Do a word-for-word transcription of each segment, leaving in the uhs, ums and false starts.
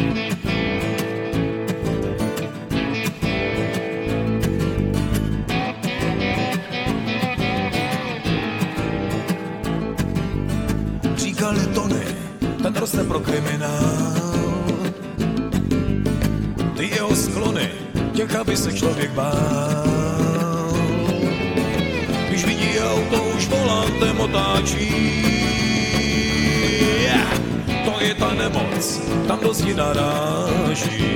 Říkali Tony, ten roste pro kriminál. Ty jeho sklony, těch, aby se člověk bál. Když vidí auto, už volantem otáčí. To je ta nemoc, tam do zdi naráží.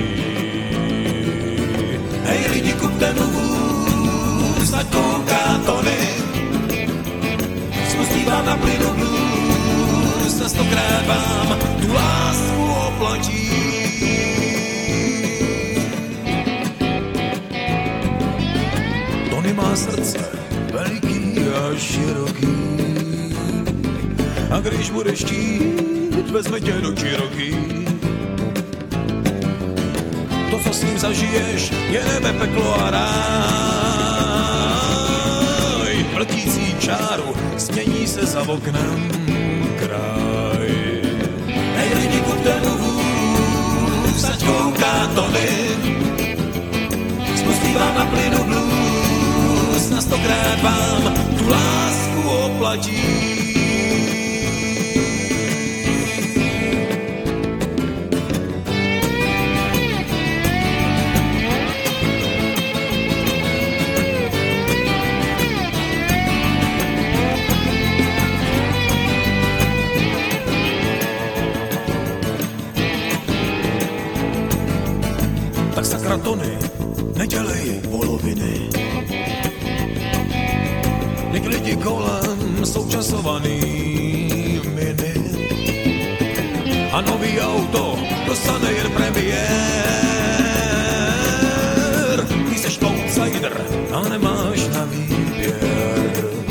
Hej lidi, kupte mu vůz, ať kouká Tony. Spustí vám na plynu blues, na stokrát vám tu lásku oplatí. Tony má srdce veliký a široký. A když budeš chtít, vezme tě do Cherokee. To, co s ním zažiješ, je nebe, peklo a ráj. Vltící čáru smění se za oknem kraj. Hej lidi, kupte mu vůz, ať kouká Tony. Spustí vám na plynu blues, na stokrát vám tu lásku oplatí. Tak sakra Tony, nedělej poloviny. Něk lidi kolem jsou časovaný miny. A nový auto dostane jen premiér. Ty seš outsider a nemáš na výběr.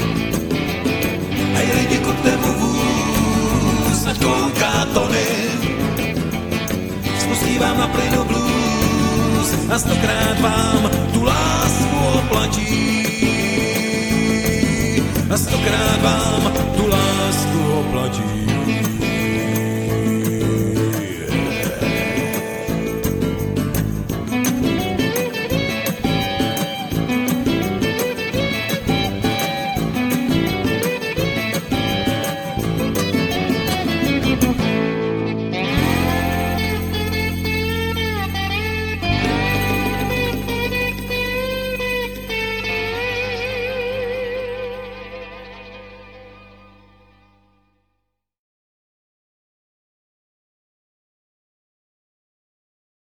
Hej lidi, kupte mu vůz, ať kouká Tony. Spustí vám na plynu blues a stokrát vám tu lásku oplatí. A stokrát vám